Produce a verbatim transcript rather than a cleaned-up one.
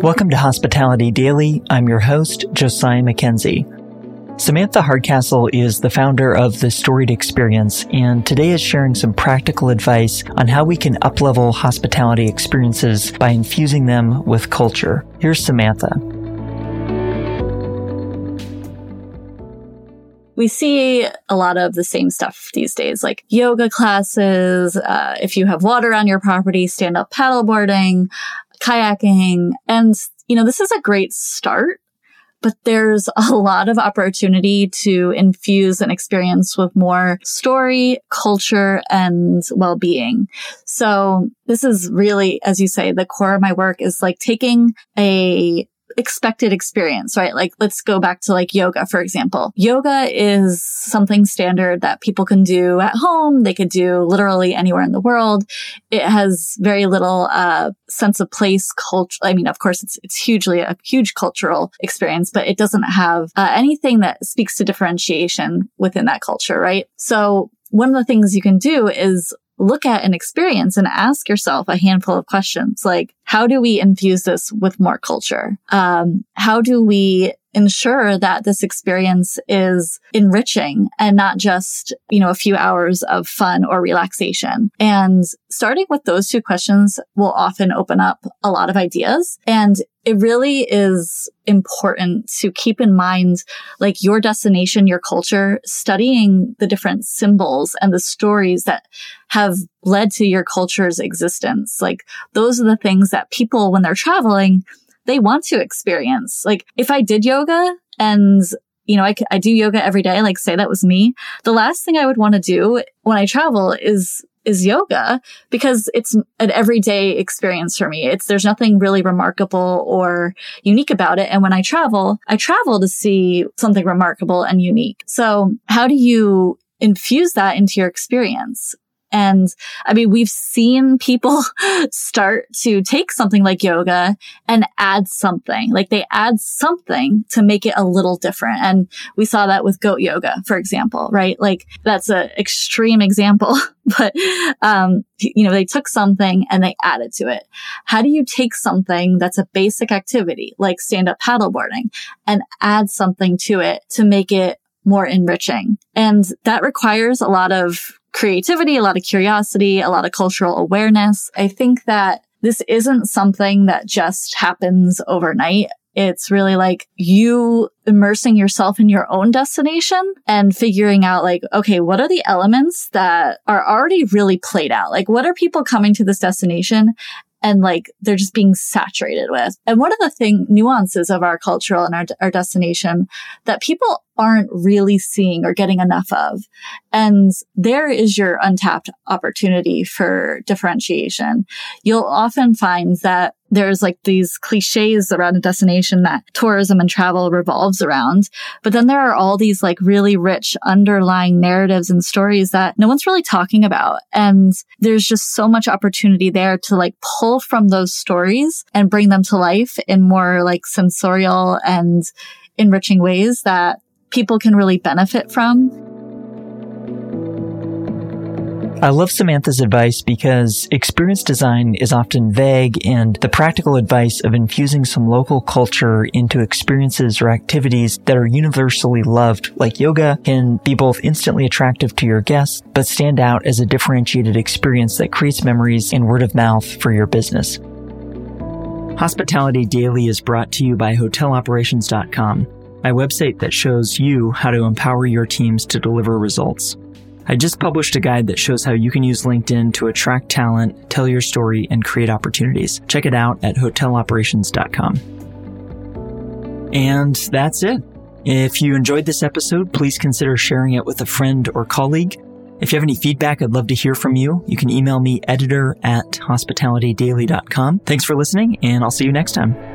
Welcome to Hospitality Daily. I'm your host, Josiah Mackenzie. Samantha Hardcastle is the founder of The Storied Experience, and today is sharing some practical advice on how we can uplevel hospitality experiences by infusing them with culture. Here's Samantha. We see a lot of the same stuff these days, like yoga classes, uh, if you have water on your property, stand-up paddleboarding, kayaking. And, you know, this is a great start, but there's a lot of opportunity to infuse an experience with more story, culture, and well-being. So this is really, as you say, the core of my work is like taking a expected experience, right? Like, let's go back to like yoga, for example. Yoga is something standard that people can do at home. They could do literally anywhere in the world. It has very little uh sense of place, culture. I mean, of course, it's it's hugely a huge cultural experience, but it doesn't have uh, anything that speaks to differentiation within that culture, right? So one of the things you can do is look at an experience and ask yourself a handful of questions like, how do we infuse this with more culture? Um, how do we ensure that this experience is enriching and not just, you know, a few hours of fun or relaxation? And starting with those two questions will often open up a lot of ideas. And it really is important to keep in mind, like, your destination, your culture, studying the different symbols and the stories that have led to your culture's existence. Like, those are the things that people, when they're traveling, they want to experience. Like, if I did yoga and, you know, I, I do yoga every day, like say that was me, the last thing I would want to do when I travel is is yoga, because it's an everyday experience for me. It's, there's nothing really remarkable or unique about it. And when I travel, I travel to see something remarkable and unique. So how do you infuse that into your experience? And I mean, we've seen people start to take something like yoga and add something, like they add something to make it a little different. And we saw that with goat yoga, for example, right? Like, that's an extreme example, but, um, you know, they took something and they added to it. How do you take something that's a basic activity, like stand-up paddleboarding, and add something to it to make it more enriching? And that requires a lot of creativity, a lot of curiosity, a lot of cultural awareness. I think that this isn't something that just happens overnight. It's really like you immersing yourself in your own destination and figuring out, like, okay, what are the elements that are already really played out? Like, what are people coming to this destination and like they're just being saturated with? And one of the thing nuances of our cultural and our, our destination that people aren't really seeing or getting enough of. And there is your untapped opportunity for differentiation. You'll often find that there's like these cliches around a destination that tourism and travel revolves around. But then there are all these like really rich underlying narratives and stories that no one's really talking about. And there's just so much opportunity there to like pull from those stories and bring them to life in more like sensorial and enriching ways that people can really benefit from. I love Samantha's advice because experience design is often vague, and the practical advice of infusing some local culture into experiences or activities that are universally loved, like yoga, can be both instantly attractive to your guests, but stand out as a differentiated experience that creates memories and word of mouth for your business. Hospitality Daily is brought to you by hotel operations dot com, my website that shows you how to empower your teams to deliver results. I just published a guide that shows how you can use LinkedIn to attract talent, tell your story, and create opportunities. Check it out at hotel operations dot com. And that's it. If you enjoyed this episode, please consider sharing it with a friend or colleague. If you have any feedback, I'd love to hear from you. You can email me editor at hospitality daily dot com. Thanks for listening, and I'll see you next time.